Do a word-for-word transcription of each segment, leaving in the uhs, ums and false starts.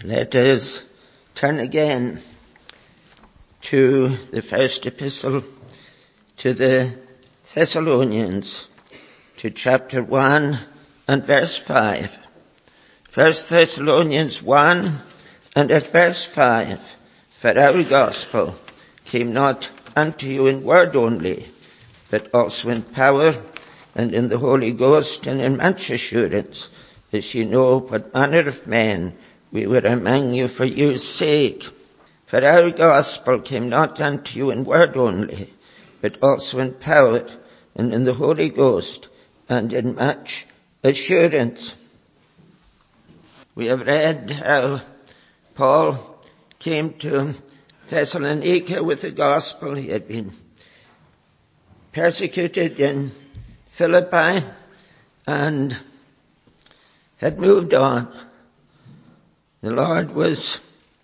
Let us turn again to the first epistle to the Thessalonians, to chapter one and verse five. First Thessalonians one and at verse five. For our gospel came not unto you in word only, but also in power and in the Holy Ghost and in much assurance, as ye know what manner of men we were among you for your sake. For our gospel came not unto you in word only, but also in power and in the Holy Ghost and in much assurance. We have read how Paul came to Thessalonica with the gospel. He had been persecuted in Philippi and had moved on. The Lord was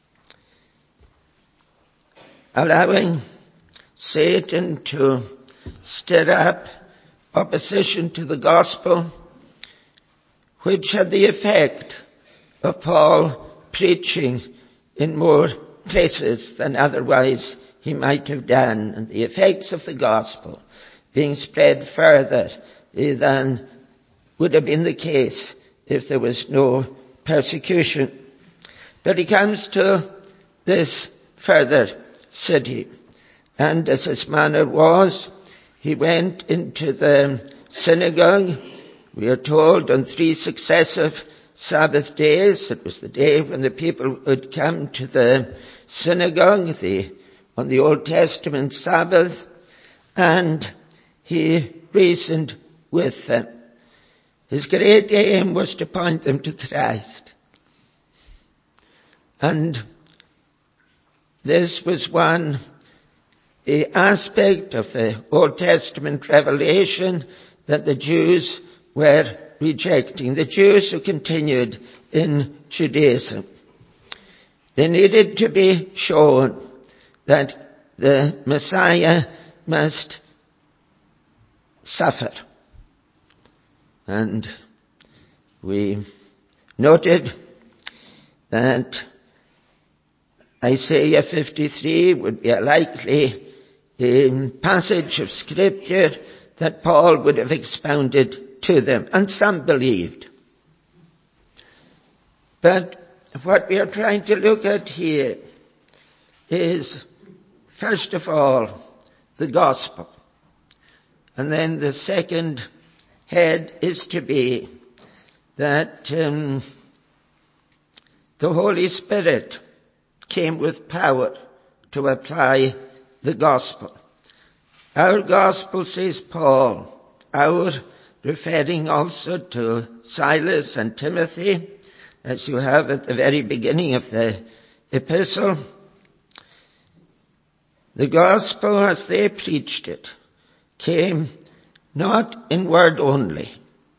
allowing Satan to stir up opposition to the gospel, which had the effect of Paul preaching in more places than otherwise he might have done, and the effects of the gospel being spread further than would have been the case if there was no persecution. But he comes to this further city, and as his manner was, he went into the synagogue. We are told on three successive Sabbath days. It was the day when the people would come to the synagogue, the, on the Old Testament Sabbath, and he reasoned with them. His great aim was to point them to Christ. And this was one aspect of the Old Testament revelation that the Jews were rejecting. The Jews who continued in Judaism. They needed to be shown that the Messiah must suffer. And we noted that Isaiah fifty-three would be a likely um, passage of scripture that Paul would have expounded to them, and some believed. But what we are trying to look at here is, first of all, the gospel. And then the second head is to be that um, the Holy Spirit came with power to apply the gospel. Our gospel, says Paul, our, referring also to Silas and Timothy, as you have at the very beginning of the epistle. The gospel, as they preached it, came not in word only.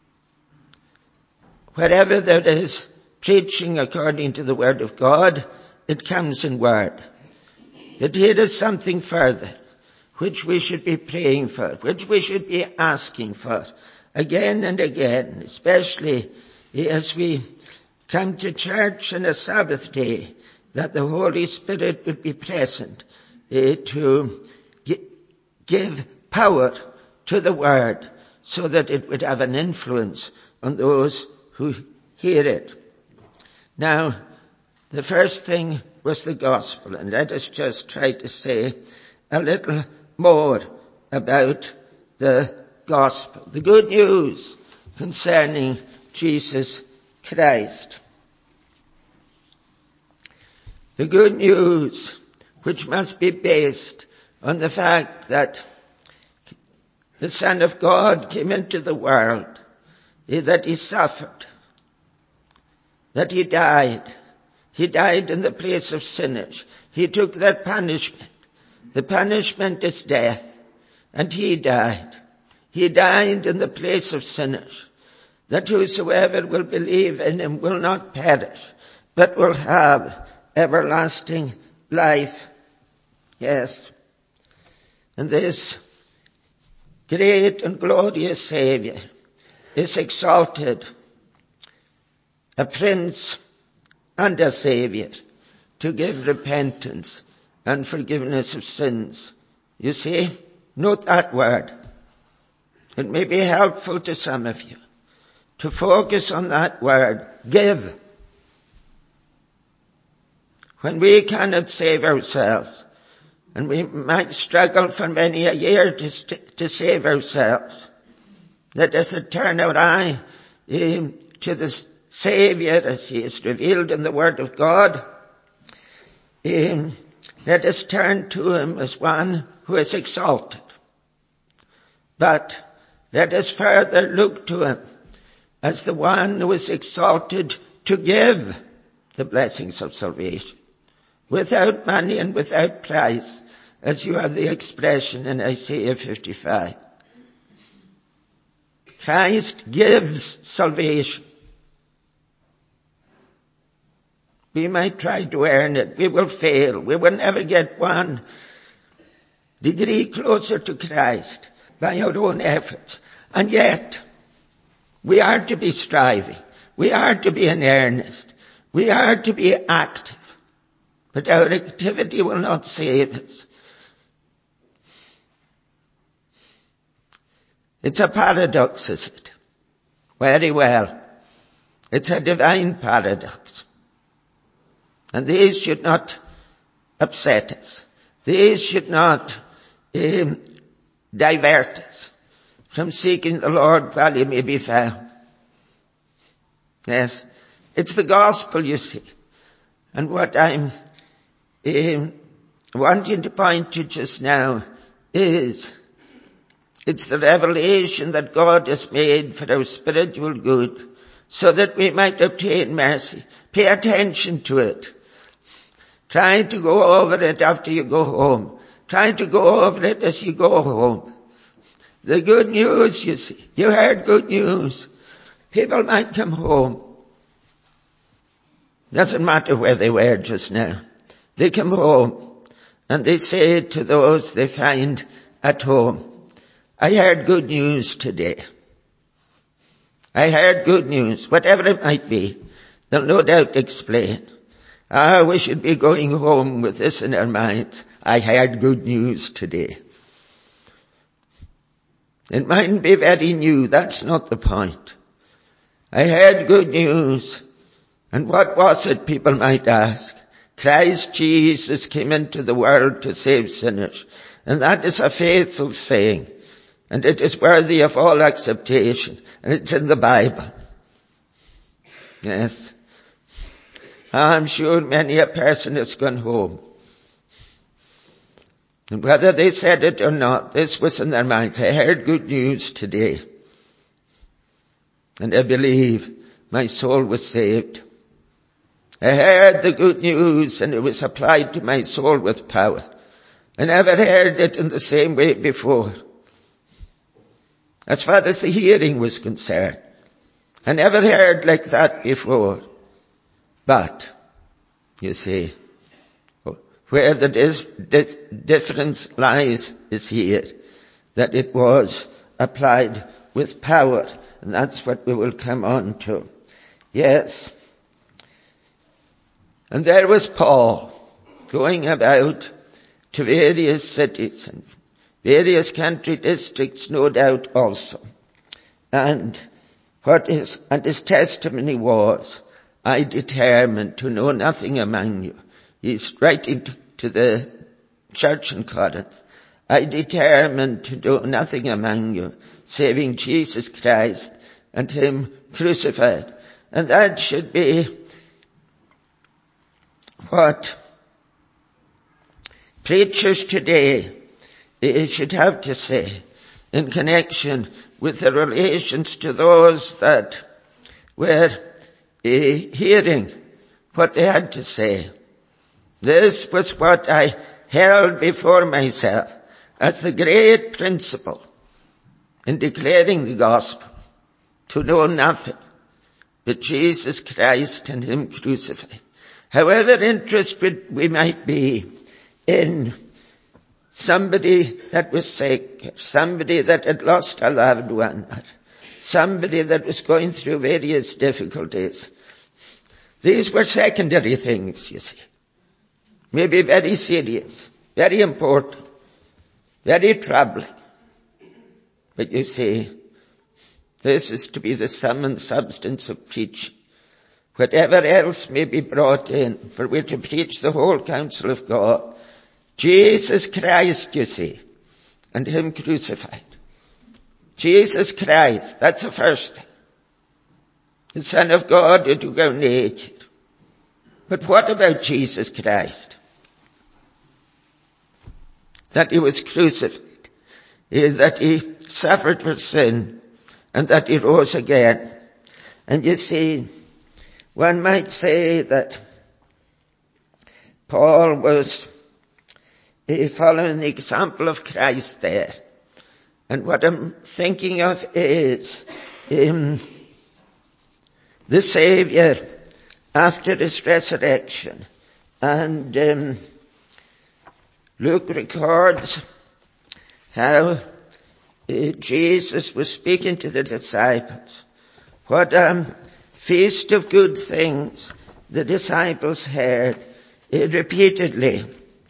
Wherever there is preaching according to the word of God, it comes in word. But here is something further, which we should be praying for, which we should be asking for again and again, especially as we come to church on a Sabbath day, that the Holy Spirit would be present uh, to g- give power to the word so that it would have an influence on those who hear it. Now, the first thing was the gospel, and let us just try to say a little more about the gospel, the good news concerning Jesus Christ. The good news which must be based on the fact that the Son of God came into the world, that he suffered, that he died. He died in the place of sinners. He took that punishment. The punishment is death. And he died. He died in the place of sinners, that whosoever will believe in him will not perish, but will have everlasting life. Yes. And this great and glorious Saviour is exalted, a Prince and a Saviour to give repentance and forgiveness of sins. You see, note that word. It may be helpful to some of you to focus on that word, give. When we cannot save ourselves, and we might struggle for many a year to, st- to save ourselves, let us turn our eye um, to the Saviour as he is revealed in the Word of God. Um, let us turn to him as one who is exalted. But let us further look to him as the one who is exalted to give the blessings of salvation, without money and without price, as you have the expression in Isaiah fifty-five. Christ gives salvation. We might try to earn it. We will fail. We will never get one degree closer to Christ by our own efforts. And yet, we are to be striving. We are to be in earnest. We are to be active. But our activity will not save us. It's a paradox, is it? Very well. It's a divine paradox. And these should not upset us. These should not um, divert us from seeking the Lord while he may be found. Yes, it's the gospel, you see. And what I'm um, wanting to point to just now is it's the revelation that God has made for our spiritual good so that we might obtain mercy. Pay attention to it. Try to go over it after you go home. Try to go over it as you go home. The good news, you see. You heard good news. People might come home. Doesn't matter where they were just now. They come home and they say to those they find at home, I heard good news today. I heard good news, whatever it might be. They'll no doubt explain. Ah, we should be going home with this in our minds. I heard good news today. It mightn't be very new. That's not the point. I heard good news. And what was it, people might ask? Christ Jesus came into the world to save sinners. And that is a faithful saying. And it is worthy of all acceptation. And it's in the Bible. Yes. I'm sure many a person has gone home. And whether they said it or not, this was in their minds. I heard good news today. And I believe my soul was saved. I heard the good news and it was applied to my soul with power. I never heard it in the same way before. As far as the hearing was concerned, I never heard like that before. But, you see, where the dis- dis- difference lies is here, that it was applied with power, and that's what we will come on to. Yes. And there was Paul going about to various cities and various country districts, no doubt also. And what is, and his testimony was, I determined to know nothing among you. He's writing to, to the church in Corinth. I determined to do nothing among you, saving Jesus Christ and him crucified. And that should be what preachers today should have to say in connection with the relations to those that were hearing what they had to say. This was what I held before myself as the great principle in declaring the gospel, to know nothing but Jesus Christ and him crucified. However interested we might be in somebody that was sick, somebody that had lost a loved one, somebody that was going through various difficulties, These were secondary things, you see. Maybe very serious, very important, very troubling. But you see, this is to be the sum and substance of preaching. Whatever else may be brought in, for we're to preach the whole counsel of God. Jesus Christ, you see, and Him crucified. Jesus Christ, that's the first thing. The Son of God who took our nature. But what about Jesus Christ? That He was crucified, that He suffered for sin, and that He rose again. And you see, one might say that Paul was following the example of Christ there. And what I'm thinking of is um, the Saviour after His resurrection. And um, Luke records how uh, Jesus was speaking to the disciples. What a feast of good things the disciples heard uh, repeatedly.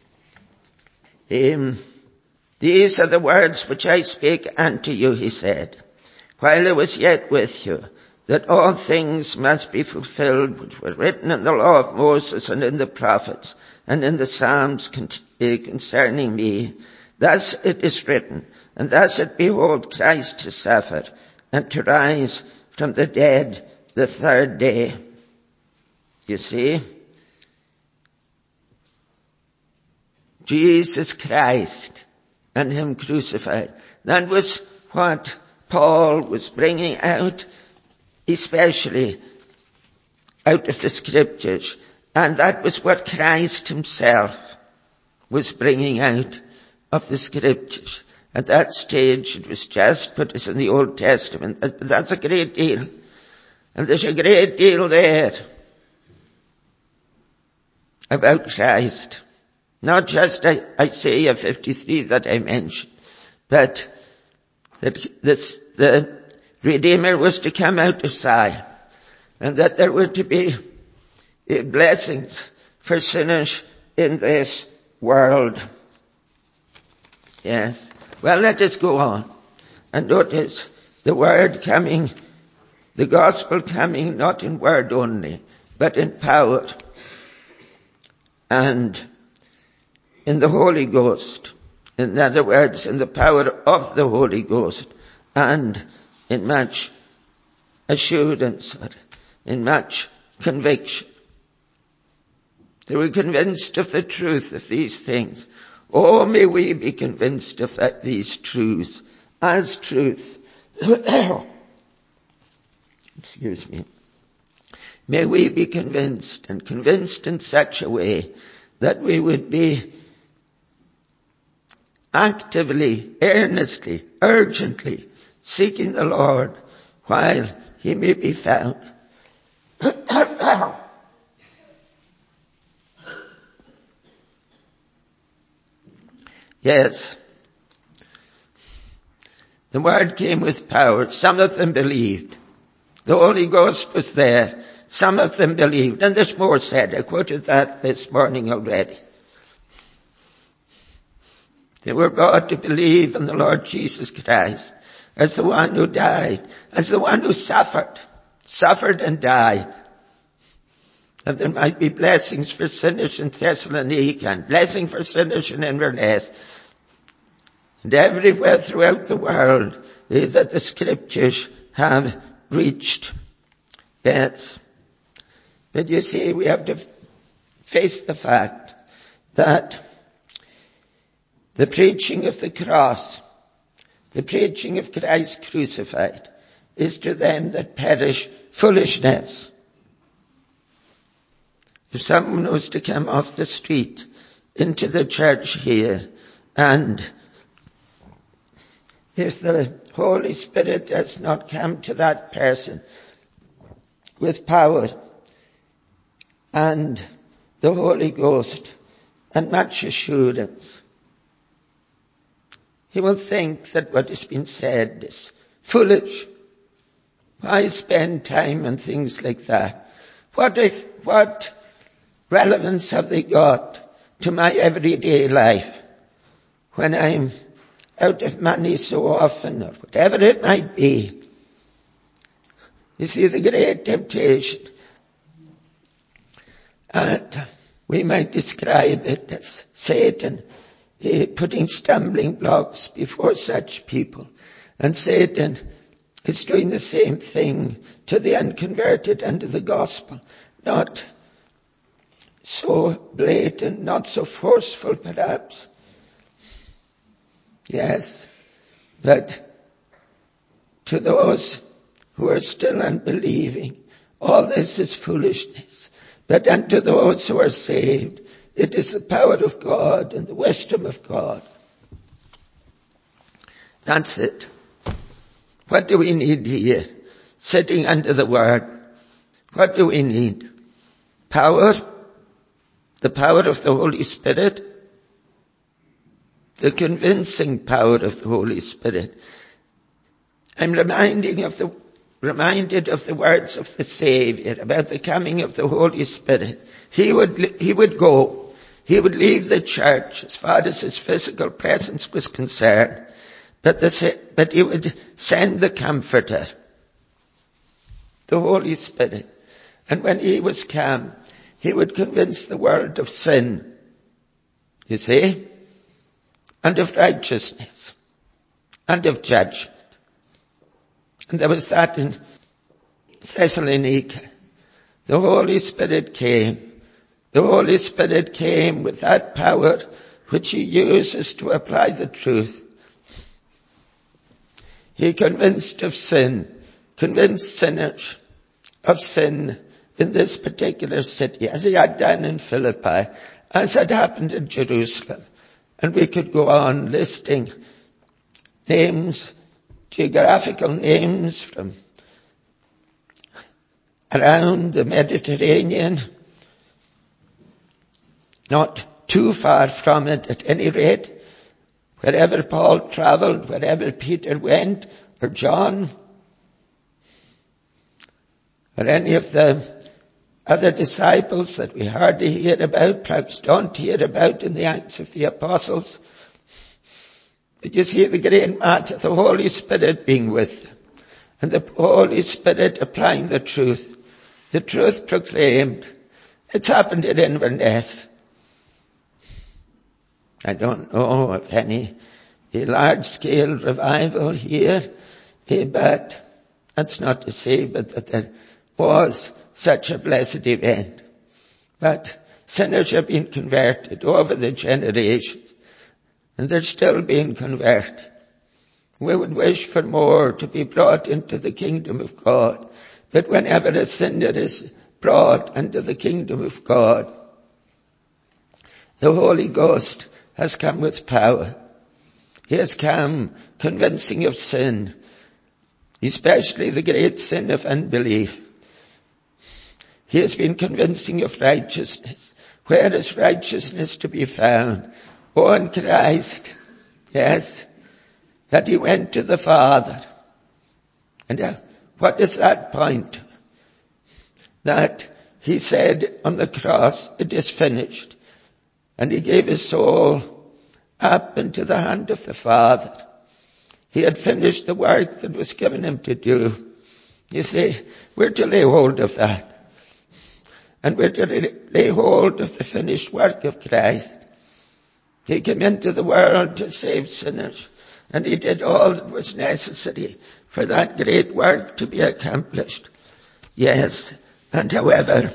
Um, These are the words which I speak unto you, He said, while I was yet with you, that all things must be fulfilled which were written in the law of Moses and in the prophets and in the Psalms concerning me. Thus it is written, and thus it behoved Christ to suffer and to rise from the dead the third day. You see, Jesus Christ and Him crucified. That was what Paul was bringing out, especially out of the Scriptures. And that was what Christ Himself was bringing out of the Scriptures. At that stage it was just what is in the Old Testament. That's a great deal. And there's a great deal there about Christ. Not just Isaiah fifty-three that I mentioned, but that this, the Redeemer was to come out of Zion, and that there were to be blessings for sinners in this world. Yes. Well, let us go on and notice the word coming, the gospel coming not in word only, but in power and in the Holy Ghost. In other words, in the power of the Holy Ghost, and in much assurance, in much conviction. They were convinced of the truth of these things. Oh, may we be convinced of that, these truths as truth. Excuse me. May we be convinced, and convinced in such a way that we would be actively, earnestly, urgently seeking the Lord while He may be found. Yes. The word came with power. Some of them believed. The Holy Ghost was there. Some of them believed. And there's more said. I quoted that this morning already. They were brought to believe in the Lord Jesus Christ as the one who died, as the one who suffered, suffered and died. That there might be blessings for sinners in Thessalonica and blessing for sinners in Inverness. And everywhere throughout the world eh, that the Scriptures have reached. Yes. But you see, we have to face the fact that the preaching of the cross, the preaching of Christ crucified, is to them that perish foolishness. If someone was to come off the street into the church here, and if the Holy Spirit does not come to that person with power and the Holy Ghost and much assurance, he will think that what has been said is foolish. Why spend time on things like that What if, what relevance have they got to my everyday life when I'm out of money so often, or whatever it might be? You see, the great temptation, and we might describe it as Satan uh, putting stumbling blocks before such people. And Satan is doing the same thing to the unconverted under the gospel. Not so blatant, not so forceful perhaps. Yes, but to those who are still unbelieving, all this is foolishness. But unto those who are saved, it is the power of God and the wisdom of God. That's it. What do we need here? Sitting under the Word. What do we need? Power. The power of the Holy Spirit. The convincing power of the Holy Spirit. I'm reminding of the, reminded of the words of the Savior about the coming of the Holy Spirit. He would, he would go. He would leave the church as far as his physical presence was concerned. But, the, but he would send the Comforter, the Holy Spirit. And when he was come, he would convince the world of sin, you see, and of righteousness, and of judgment. And there was that in Thessalonica. The Holy Spirit came. The Holy Spirit came with that power which he uses to apply the truth. He convinced of sin, convinced sinners of sin in this particular city, as he had done in Philippi, as had happened in Jerusalem. And we could go on listing names, geographical names from around the Mediterranean, not too far from it at any rate. Wherever Paul travelled, wherever Peter went, or John, or any of the other disciples that we hardly hear about, perhaps don't hear about in the Acts of the Apostles. But you see the great matter, the Holy Spirit being with them, and the Holy Spirit applying the truth, the truth proclaimed. It's happened at Inverness. I don't know of any a large-scale revival here, but that's not to say but that there was such a blessed event. But sinners have been converted over the generations, and they're still being converted. We would wish for more to be brought into the kingdom of God. But whenever a sinner is brought into the kingdom of God, the Holy Ghost has come with power. He has come convincing of sin, especially the great sin of unbelief. He has been convincing of righteousness. Where is righteousness to be found? Oh, in Christ. Yes. That he went to the Father. And uh, what does that point to? That he said on the cross, it is finished. And he gave his soul up into the hand of the Father. He had finished the work that was given him to do. You see, we're to lay hold of that. And we're to lay hold of the finished work of Christ. He came into the world to save sinners. And he did all that was necessary for that great work to be accomplished. Yes, and however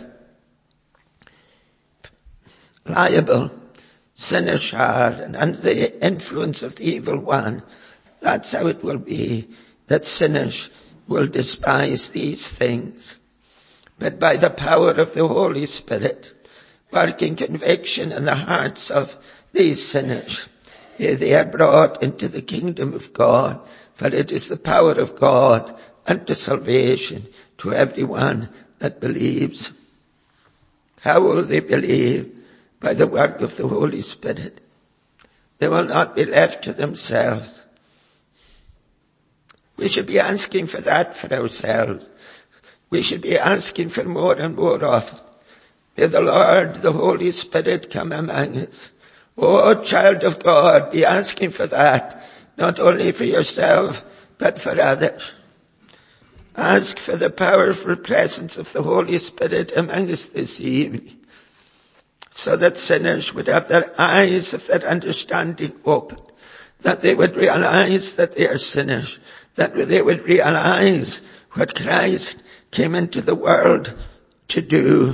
liable sinners are and under the influence of the evil one, that's how it will be, that sinners will despise these things. But by the power of the Holy Spirit, working conviction in the hearts of these sinners, they are brought into the kingdom of God, for it is the power of God unto salvation to everyone that believes. How will they believe? By the work of the Holy Spirit. They will not be left to themselves. We should be asking for that for ourselves. we should be asking for more and more of it. May the Lord, the Holy Spirit, come among us. Oh, child of God, be asking for that, not only for yourself, but for others. Ask for the powerful presence of the Holy Spirit among us this evening, so that sinners would have their eyes of their understanding open, that they would realize that they are sinners, that they would realize what Christ came into the world to do.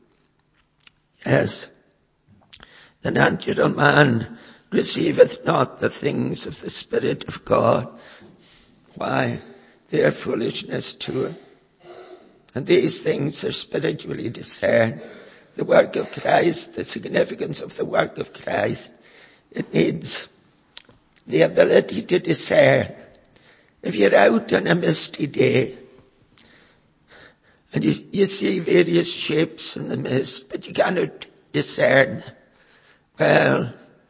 Yes, the natural man receiveth not the things of the Spirit of God. Why? They are foolishness to him. And these things are spiritually discerned. The work of Christ, the significance of the work of Christ, it needs the ability to discern. If you're out on a misty day, and you, you see various shapes in the mist, but you cannot discern, well,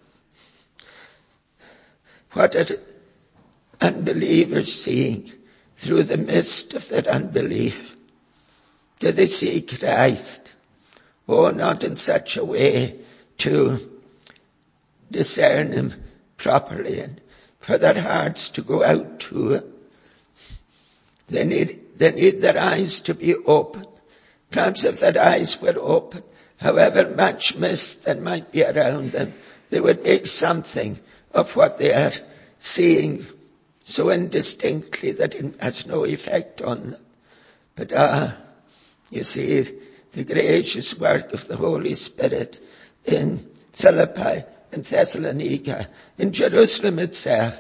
what are unbelievers seeing through the mist of their unbelief? Do they see Christ? Oh, not in such a way to discern him properly and for their hearts to go out to him. They need, they need their eyes to be open. Perhaps if their eyes were open, however much mist there might be around them, they would make something of what they are seeing so indistinctly that it has no effect on them. But ah, you see, the gracious work of the Holy Spirit in Philippi, in Thessalonica, in Jerusalem itself.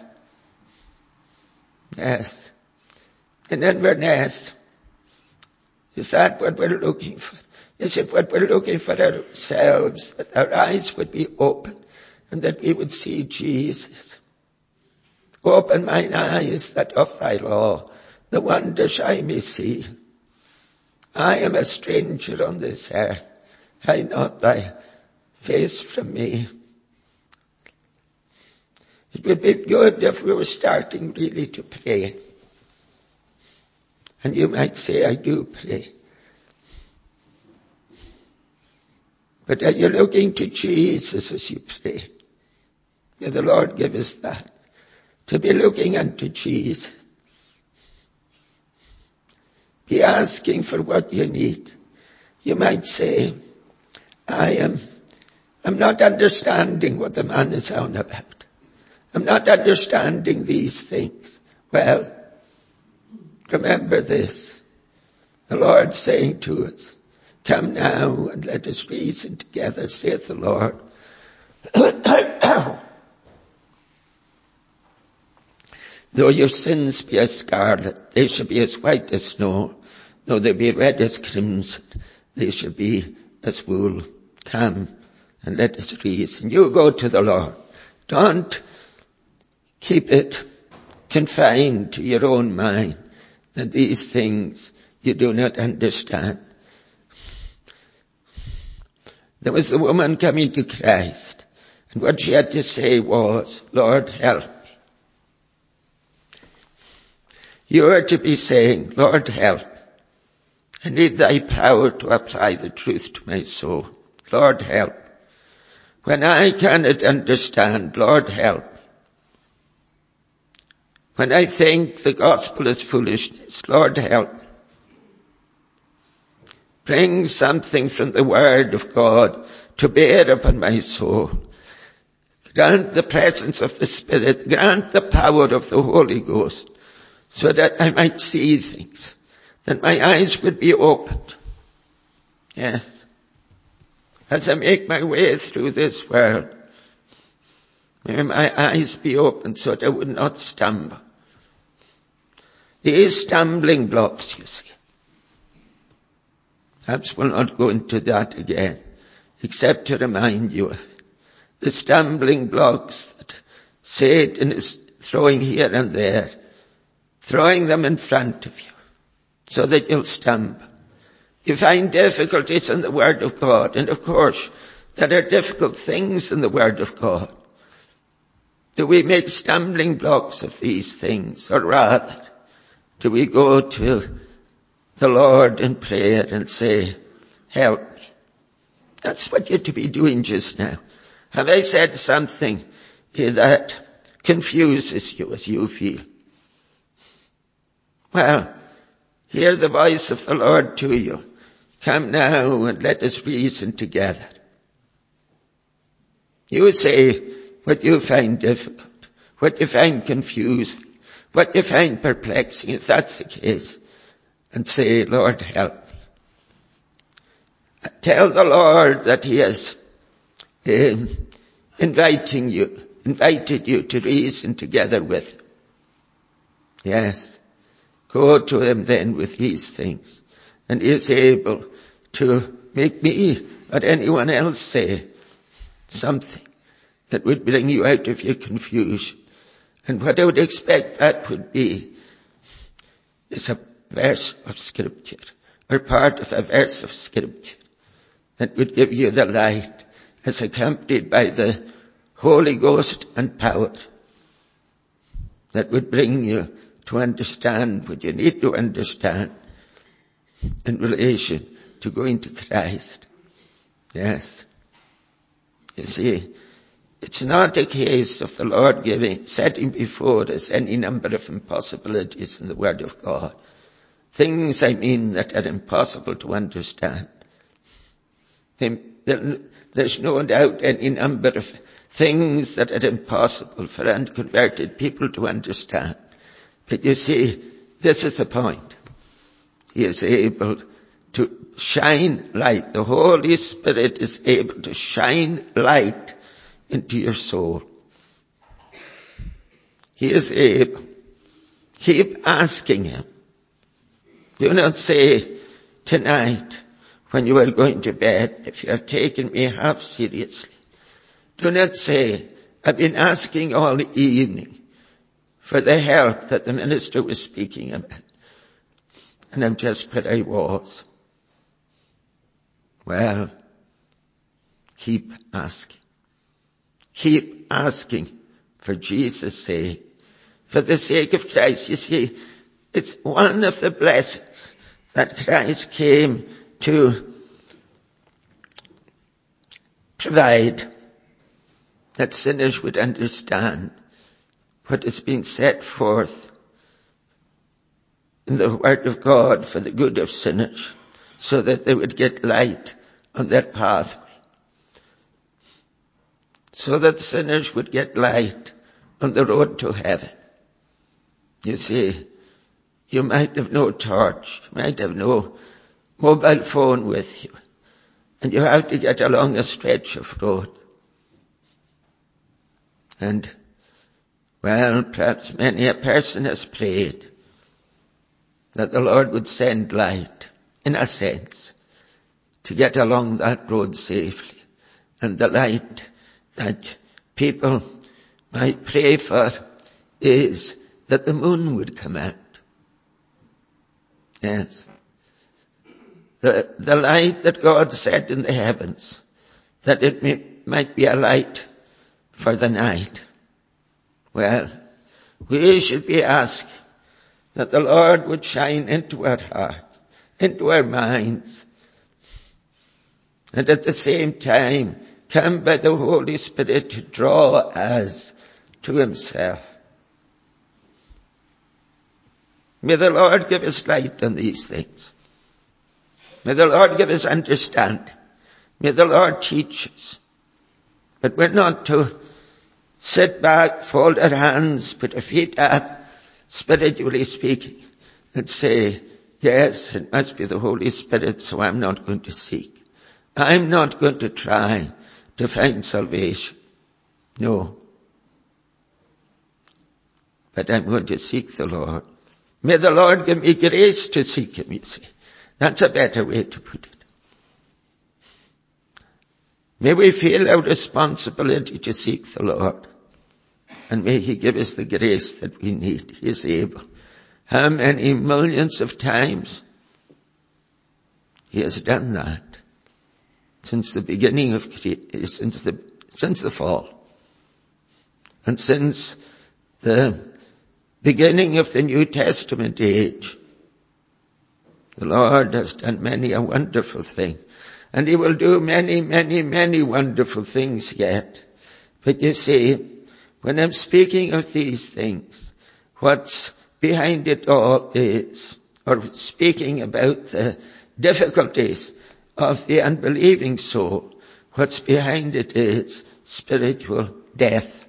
Yes. In Inverness. Is that what we're looking for? Is it what we're looking for ourselves? That our eyes would be open and that we would see Jesus. Open mine eyes that of thy law, the wonders I may see. I am a stranger on this earth. Hide not thy face from me. It would be good if we were starting really to pray. And you might say, I do pray. But are you looking to Jesus as you pray? May the Lord give us that. To be looking unto Jesus. Be asking for what you need. You might say, I am, I'm not understanding what the man is on about. I'm not understanding these things. Well, remember this. The Lord saying to us, come now and let us reason together, saith the Lord. Though your sins be as scarlet, they shall be as white as snow. Though they be red as crimson, they shall be as wool. Come and let us reason. You go to the Lord. Don't keep it confined to your own mind that these things you do not understand. There was a woman coming to Christ, and what she had to say was, Lord, help. You are to be saying, Lord, help. I need thy power to apply the truth to my soul. Lord, help. When I cannot understand, Lord, help. When I think the gospel is foolishness, Lord, help. Bring something from the word of God to bear upon my soul. Grant the presence of the Spirit. Grant the power of the Holy Ghost, so that I might see things, that my eyes would be opened. Yes. As I make my way through this world, may my eyes be opened so that I would not stumble. These stumbling blocks, you see. Perhaps we'll not go into that again, except to remind you of the stumbling blocks that Satan is throwing here and there, throwing them in front of you, so that you'll stumble. You find difficulties in the Word of God, and of course, there are difficult things in the Word of God. Do we make stumbling blocks of these things, or rather, do we go to the Lord in prayer and say, help me. That's what you're to be doing just now. Have I said something that confuses you as you feel? Well, hear the voice of the Lord to you. Come now and let us reason together. You say what you find difficult, what you find confusing, what you find perplexing, if that's the case, and say, Lord, help me. Tell the Lord that He is um, inviting you, invited you to reason together with Him. Yes. Go to Him then with these things. And He is able to make me or anyone else say something that would bring you out of your confusion. And what I would expect that would be is a verse of Scripture, or part of a verse of Scripture, that would give you the light as accompanied by the Holy Ghost and power, that would bring you to understand what you need to understand in relation to going to Christ. Yes. You see, it's not a case of the Lord giving, setting before us any number of impossibilities in the Word of God. Things, I mean, that are impossible to understand. There's no doubt any number of things that are impossible for unconverted people to understand. But you see, this is the point. He is able to shine light. The Holy Spirit is able to shine light into your soul. He is able. Keep asking Him. Do not say tonight when you are going to bed, if you have taken me half seriously, do not say, I've been asking all evening for the help that the minister was speaking about, and I'm just where I was. Well, keep asking. Keep asking for Jesus' sake, for the sake of Christ. You see, it's one of the blessings that Christ came to provide, that sinners would understand what is being set forth in the Word of God for the good of sinners, so that they would get light on their pathway. So that sinners would get light on the road to heaven. You see, you might have no torch, you might have no mobile phone with you, and you have to get along a stretch of road. And, well, perhaps many a person has prayed that the Lord would send light, in a sense, to get along that road safely. And the light that people might pray for is that the moon would come out. Yes. The, the light that God set in the heavens, that it may, might be a light for the night. Well, we should be asking that the Lord would shine into our hearts, into our minds, and at the same time come by the Holy Spirit to draw us to Himself. May the Lord give us light on these things. May the Lord give us understanding. May the Lord teach us. But we're not to sit back, fold our hands, put our feet up, spiritually speaking, and say, yes, it must be the Holy Spirit, so I'm not going to seek. I'm not going to try to find salvation. No. But I'm going to seek the Lord. May the Lord give me grace to seek Him, you see. That's a better way to put it. May we feel our responsibility to seek the Lord. And may He give us the grace that we need. He is able. How many millions of times He has done that since the beginning of, since the, since the fall. And since the beginning of the New Testament age. The Lord has done many a wonderful thing. And he will do many, many, many wonderful things yet. But you see, when I'm speaking of these things, what's behind it all is, or speaking about the difficulties of the unbelieving soul, what's behind it is spiritual death.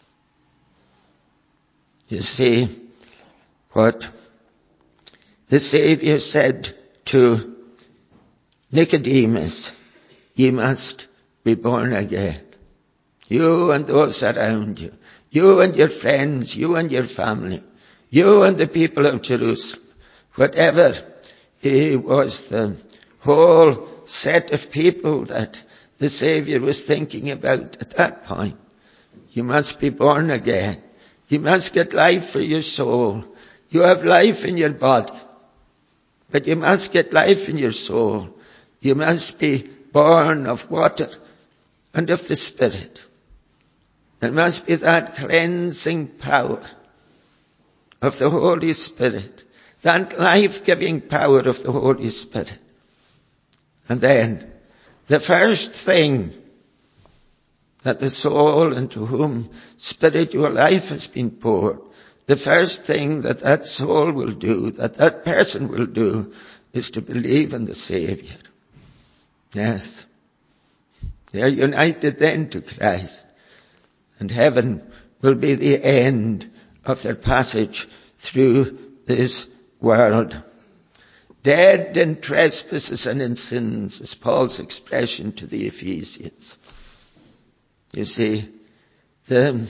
You see, what the Savior said to Nicodemus, "You must be born again." You and those around you, you and your friends, you and your family, you and the people of Jerusalem, whatever it was the whole set of people that the Savior was thinking about at that point. You must be born again. You must get life for your soul. You have life in your body, but you must get life in your soul. You must be born of water and of the Spirit. There must be that cleansing power of the Holy Spirit, that life-giving power of the Holy Spirit. And then, the first thing that the soul into whom spiritual life has been poured, the first thing that that soul will do, that that person will do, is to believe in the Savior. Yes. They are united then to Christ. And heaven will be the end of their passage through this world. Dead in trespasses and in sins is Paul's expression to the Ephesians. You see, the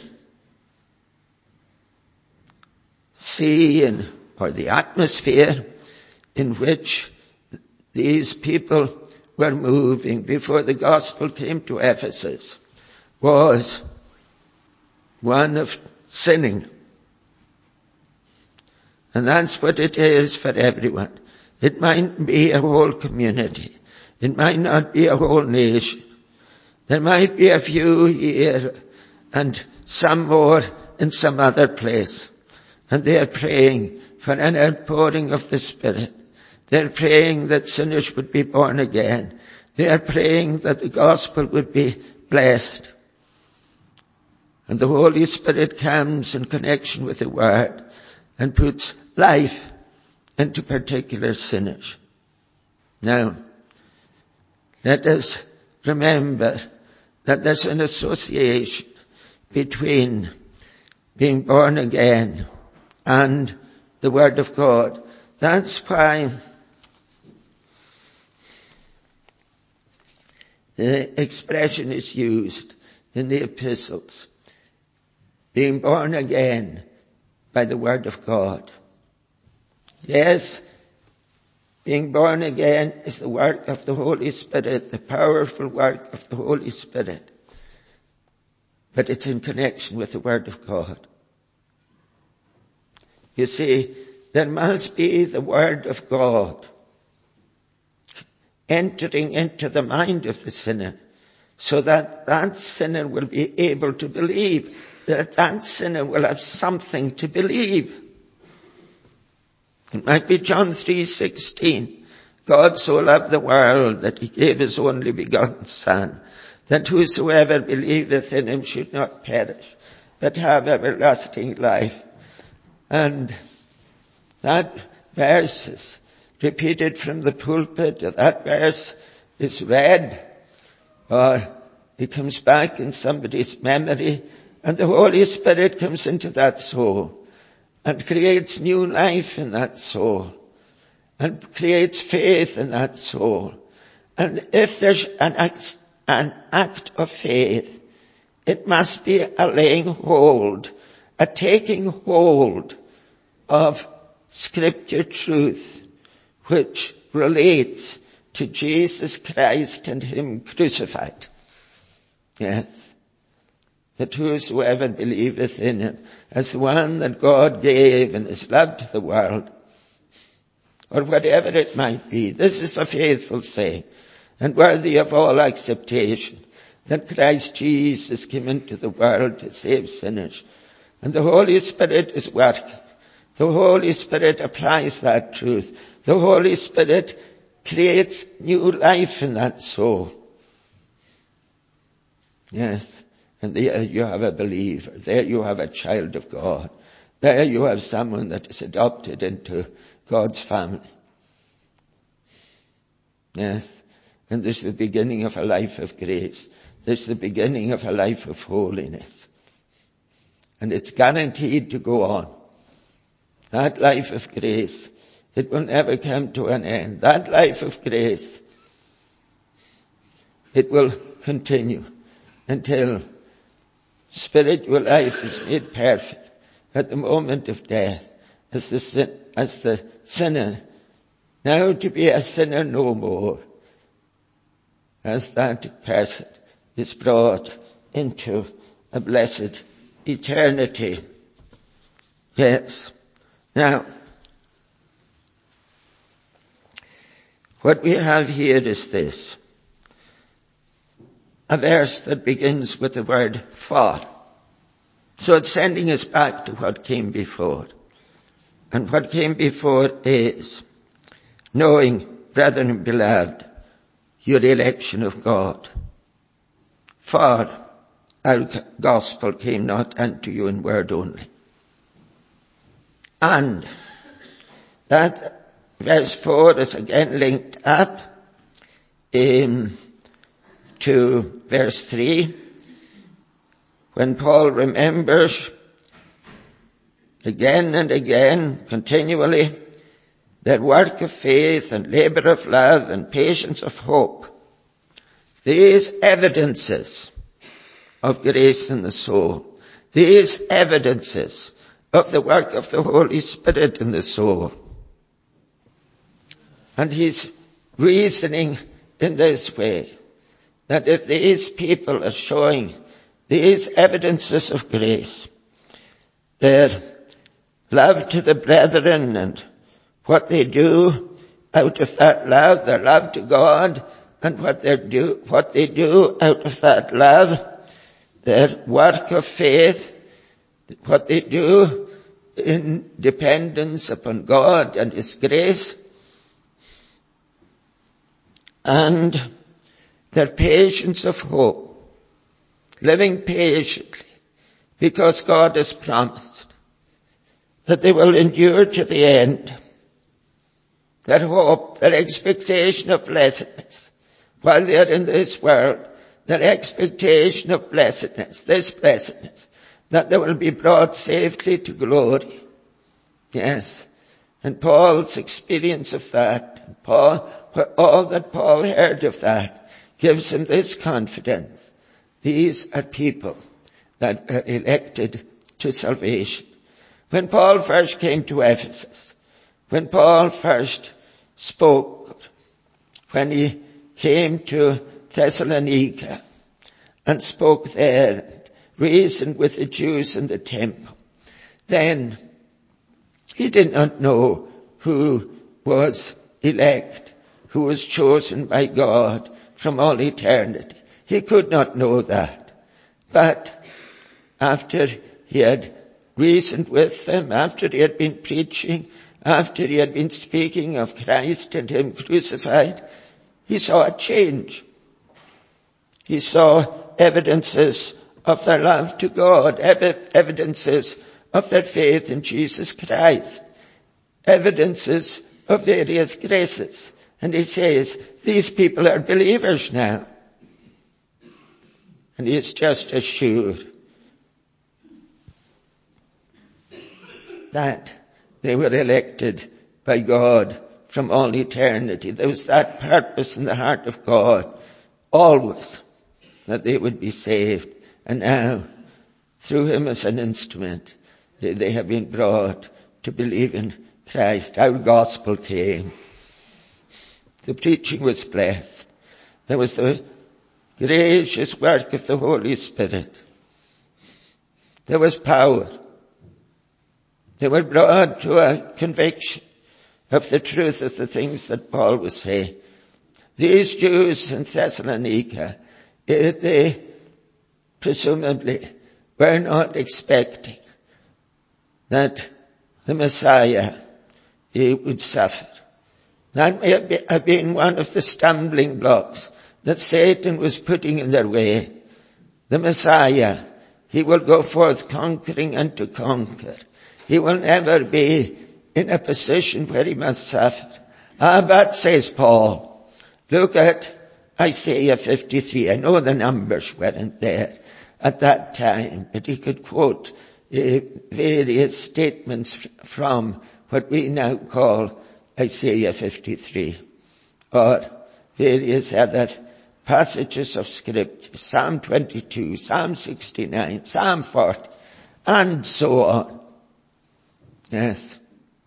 sea and, or the atmosphere in which these people were moving before the gospel came to Ephesus was one of sinning. And that's what it is for everyone. It might be a whole community. It might not be a whole nation. There might be a few here and some more in some other place. And they are praying for an outpouring of the Spirit. They're praying that sinners would be born again. They are praying that the gospel would be blessed. And the Holy Spirit comes in connection with the Word and puts life into particular sinners. Now, let us remember that there's an association between being born again and the Word of God. That's why the expression is used in the epistles. Being born again by the Word of God. Yes, being born again is the work of the Holy Spirit, the powerful work of the Holy Spirit. But it's in connection with the Word of God. You see, there must be the Word of God entering into the mind of the sinner so that that sinner will be able to believe, that that sinner will have something to believe. It might be John three sixteen. God so loved the world that he gave his only begotten Son, that whosoever believeth in him should not perish, but have everlasting life. And that verse is repeated from the pulpit, or that verse is read, or it comes back in somebody's memory, and the Holy Spirit comes into that soul and creates new life in that soul and creates faith in that soul. And if there's an act, an act of faith, it must be a laying hold, a taking hold of Scripture truth, which relates to Jesus Christ and him crucified. Yes. That whosoever believeth in him as the one that God gave and has loved the world, or whatever it might be. This is a faithful saying and worthy of all acceptation, that Christ Jesus came into the world to save sinners. And the Holy Spirit is working. The Holy Spirit applies that truth The Holy Spirit creates new life in that soul. Yes. And there you have a believer. There you have a child of God. There you have someone that is adopted into God's family. Yes. And this is the beginning of a life of grace. This is the beginning of a life of holiness. And it's guaranteed to go on. That life of grace, it will never come to an end. That life of grace, it will continue until spiritual life is made perfect at the moment of death as the sin, as the sinner, now to be a sinner no more, as that person is brought into a blessed eternity. Yes. Now, what we have here is this. A verse that begins with the word for. So it's sending us back to what came before. And what came before is knowing, brethren beloved, your election of God. For our gospel came not unto you in word only. And that verse four is again linked up in to verse three, when Paul remembers again and again, continually, that work of faith and labor of love and patience of hope, these evidences of grace in the soul, these evidences of the work of the Holy Spirit in the soul. And he's reasoning in this way, that if these people are showing these evidences of grace, their love to the brethren and what they do out of that love, their love to God, and what they do, what they do out of that love, their work of faith, what they do in dependence upon God and His grace, and their patience of hope, living patiently, because God has promised that they will endure to the end. Their hope, their expectation of blessedness, while they are in this world, their expectation of blessedness, this blessedness, that they will be brought safely to glory. Yes. And Paul's experience of that, and Paul, all that Paul heard of that, gives him this confidence. These are people that are elected to salvation. When Paul first came to Ephesus, when Paul first spoke, when he came to Thessalonica and spoke there, reasoned with the Jews in the temple, then he did not know who was elect, who was chosen by God from all eternity. He could not know that. But after he had reasoned with them, after he had been preaching, after he had been speaking of Christ and Him crucified, he saw a change. He saw evidences of their love to God, ev- evidences of their faith in Jesus Christ, evidences of various graces. And he says, these people are believers now. And he is just as sure that they were elected by God from all eternity. There was that purpose in the heart of God, always, that they would be saved. And now, through Him as an instrument, they, they have been brought to believe in Christ. Our gospel came. The preaching was blessed. There was the gracious work of the Holy Spirit. There was power. They were brought to a conviction of the truth of the things that Paul was saying. These Jews in Thessalonica, they presumably were not expecting that the Messiah, He would suffer. That may have been one of the stumbling blocks that Satan was putting in their way. The Messiah, he will go forth conquering and to conquer. He will never be in a position where he must suffer. Ah, but, says Paul, look at Isaiah fifty-three. I know the numbers weren't there at that time, but he could quote uh, various statements from what we now call Isaiah fifty-three, or various other passages of Scripture, Psalm twenty-two, Psalm sixty-nine, Psalm forty, and so on. Yes.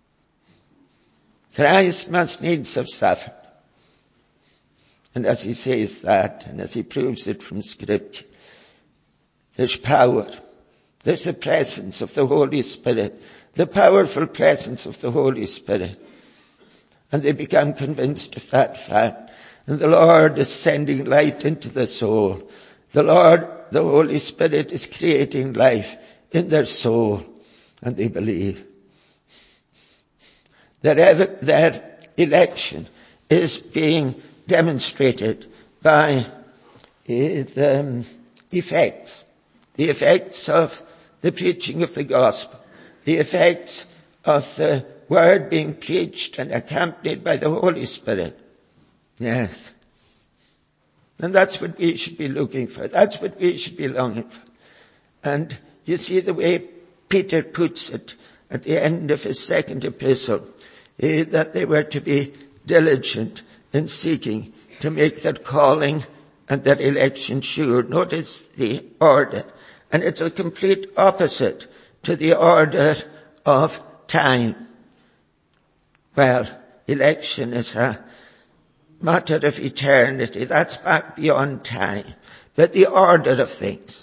Christ must needs have suffered. And as he says that, and as he proves it from Scripture, there's power. There's the presence of the Holy Spirit, the powerful presence of the Holy Spirit. And they become convinced of that fact. And the Lord is sending light into the soul. The Lord, the Holy Spirit, is creating life in their soul. And they believe. Their, their election is being demonstrated by the effects. The effects of the preaching of the gospel. The effects of the word being preached and accompanied by the Holy Spirit. Yes. And that's what we should be looking for. That's what we should be longing for. And you see the way Peter puts it at the end of his second epistle, eh, that they were to be diligent in seeking to make that calling and that election sure. Notice the order. And it's a complete opposite to the order of time. Well, election is a matter of eternity. That's back beyond time. But the order of things.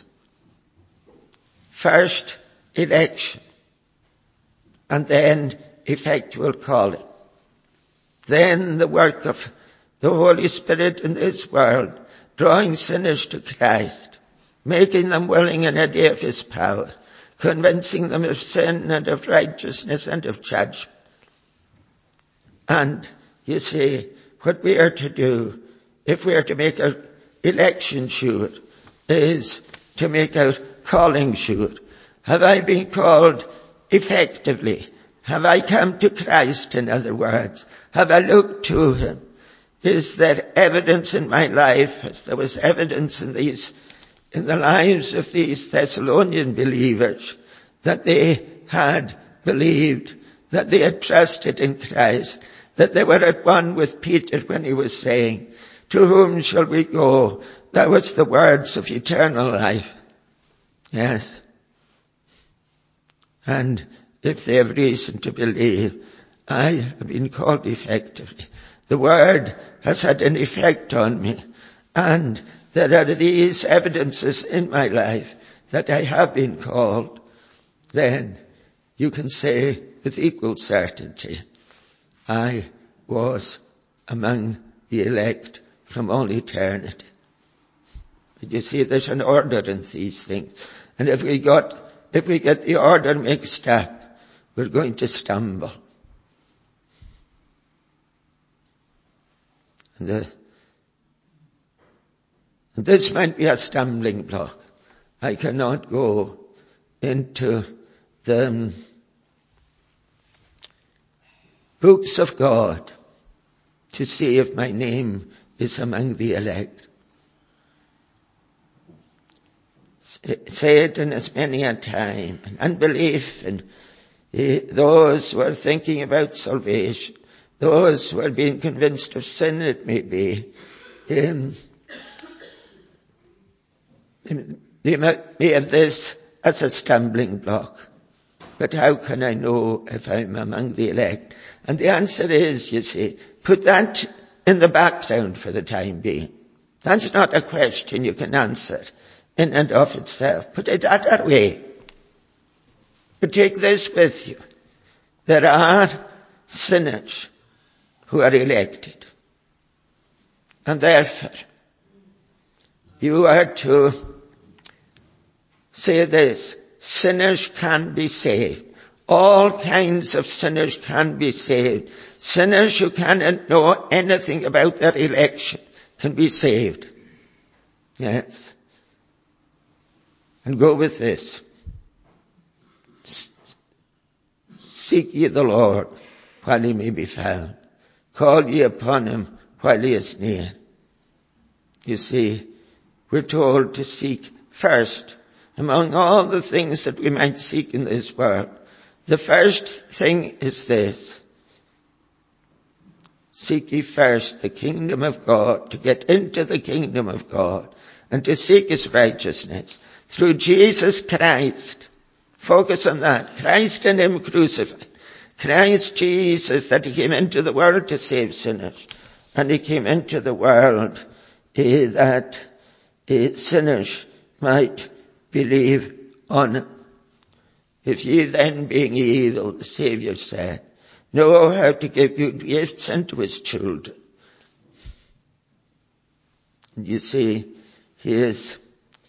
First, election. And then effectual calling. Then the work of the Holy Spirit in this world, drawing sinners to Christ, making them willing in a day of his power, convincing them of sin and of righteousness and of judgment. And you see, what we are to do, if we are to make our election sure, is to make our calling sure. Have I been called effectively? Have I come to Christ, in other words? Have I looked to him? Is there evidence in my life, as there was evidence in these, in the lives of these Thessalonian believers, that they had believed, that they had trusted in Christ, that they were at one with Peter when he was saying, to whom shall we go? That was the words of eternal life. Yes. And if they have reason to believe, I have been called effectively. The word has had an effect on me. And there are these evidences in my life that I have been called. Then you can say with equal certainty, I was among the elect from all eternity. But you see, there's an order in these things. And if we got, if we get the order mixed up, we're going to stumble. And, the, and this might be a stumbling block. I cannot go into the um, books of God to see if my name is among the elect. Satan has many a time, and unbelief, and uh, those who are thinking about salvation, those who are being convinced of sin, it may be, um, they may have this as a stumbling block. But how can I know if I'm among the elect? And the answer is, you see, put that in the background for the time being. That's not a question you can answer in and of itself. Put it that way. But take this with you. There are sinners who are elected. And therefore, you are to say this: sinners can be saved. All kinds of sinners can be saved. Sinners who cannot know anything about their election can be saved. Yes. And go with this. Seek ye the Lord while he may be found. Call ye upon him while he is near. You see, we're told to seek first among all the things that we might seek in this world. The first thing is this. Seek ye first the kingdom of God, to get into the kingdom of God and to seek his righteousness through Jesus Christ. Focus on that. Christ and him crucified. Christ Jesus, that he came into the world to save sinners. And he came into the world eh, that eh, sinners might believe on him. If ye then, being evil, the Saviour said, know how to give good gifts unto his children. And you see, he is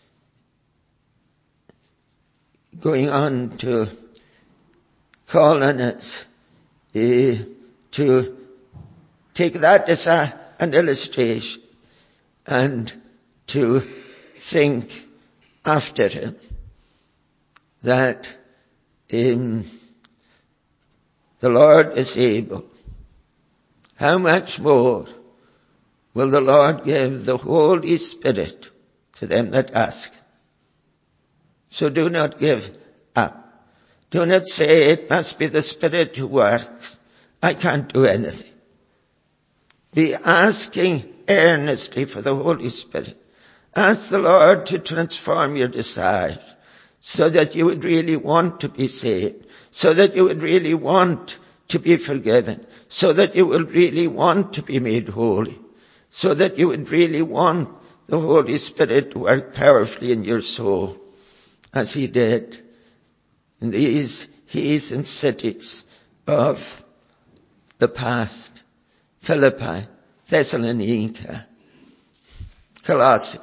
going on to call on us uh, to take that as a, an illustration and to think after him that um, the Lord is able. How much more will the Lord give the Holy Spirit to them that ask? So do not give up. Do not say it must be the Spirit who works. I can't do anything. Be asking earnestly for the Holy Spirit. Ask the Lord to transform your desires so that you would really want to be saved, so that you would really want to be forgiven, so that you would really want to be made holy, so that you would really want the Holy Spirit to work powerfully in your soul, as he did in these heathen cities of the past: Philippi, Thessalonica, Colossae,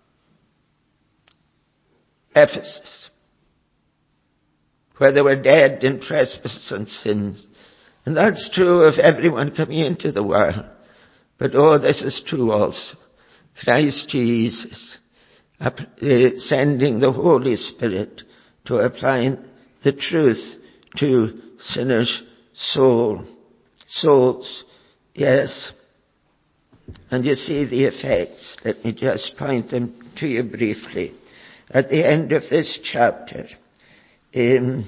Ephesus, where they were dead in trespasses and sins. And that's true of everyone coming into the world. But oh, this is true also. Christ Jesus sending the Holy Spirit to apply the truth to sinners' soul, souls. Yes. And you see the effects. Let me just point them to you briefly. At the end of this chapter, um,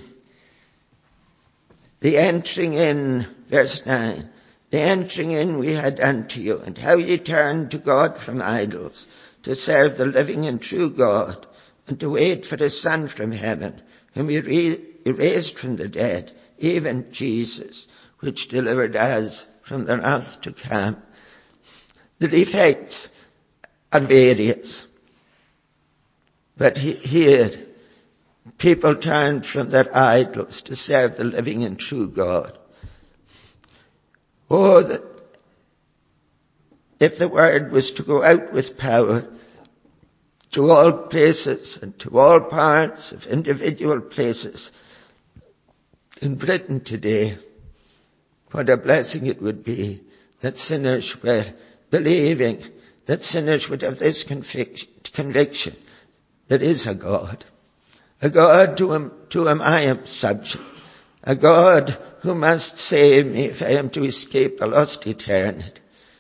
the entering in, verse nine, the entering in we had unto you, and how ye turned to God from idols, to serve the living and true God, and to wait for his Son from heaven, whom he, re- he raised from the dead, even Jesus, which delivered us from the wrath to come. The defects are various. But he, here, people turned from their idols to serve the living and true God. Oh, that if the word was to go out with power to all places and to all parts of individual places in Britain today, what a blessing it would be that sinners were believing, that sinners would have this convic- conviction. There is a God. A God to whom, to whom I am subject. A God who must save me if I am to escape a lost eternity.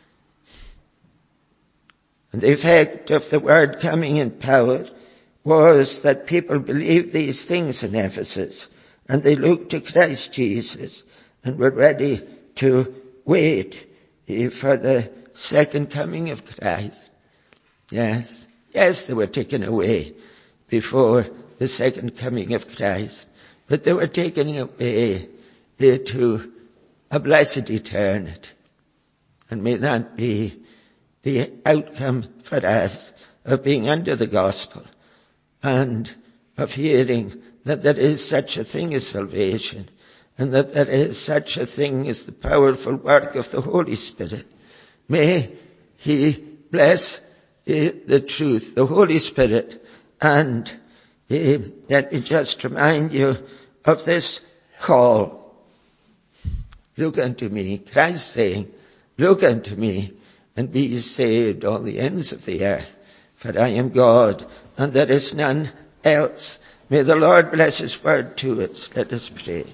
And the effect of the word coming in power was that people believed these things in Ephesus, and they looked to Christ Jesus and were ready to wait for the second coming of Christ. Yes. Yes, they were taken away before the second coming of Christ, but they were taken away to a blessed eternity. And may that be the outcome for us of being under the gospel and of hearing that there is such a thing as salvation and that there is such a thing as the powerful work of the Holy Spirit. May he bless the truth, the Holy Spirit. And uh, let me just remind you of this call, look unto me. Christ saying, look unto me and be ye saved, all the ends of the earth. For I am God, and there is none else. May the Lord bless his word to us. Let us pray.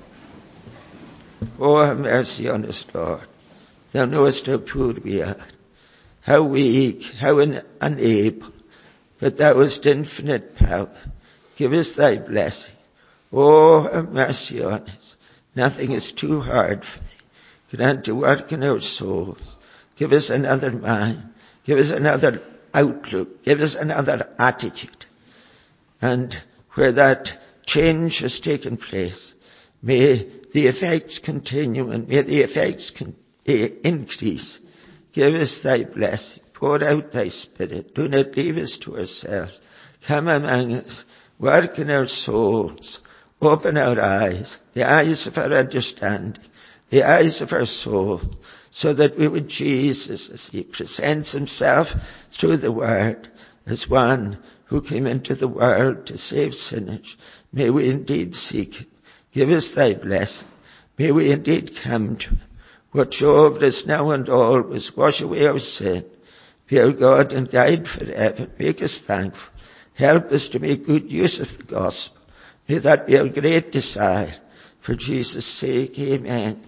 Oh, have mercy on us, Lord. Thou knowest how poor we are, how weak, how un- unable. But thou hast infinite power. Give us thy blessing. Oh, have mercy on us. Nothing is too hard for thee. Grant to work in our souls. Give us another mind. Give us another outlook. Give us another attitude. And where that change has taken place, may the effects continue and may the effects con- increase. Give us thy blessing. Pour out thy Spirit. Do not leave us to ourselves. Come among us. Work in our souls. Open our eyes, the eyes of our understanding, the eyes of our soul, so that we would Jesus, as he presents himself through the word, as one who came into the world to save sinners. May we indeed seek him. Give us thy blessing. May we indeed come to him. Watch over us now and always. Wash away our sin. Be our God and guide forever. Make us thankful. Help us to make good use of the gospel. May that be our great desire. For Jesus' sake, amen.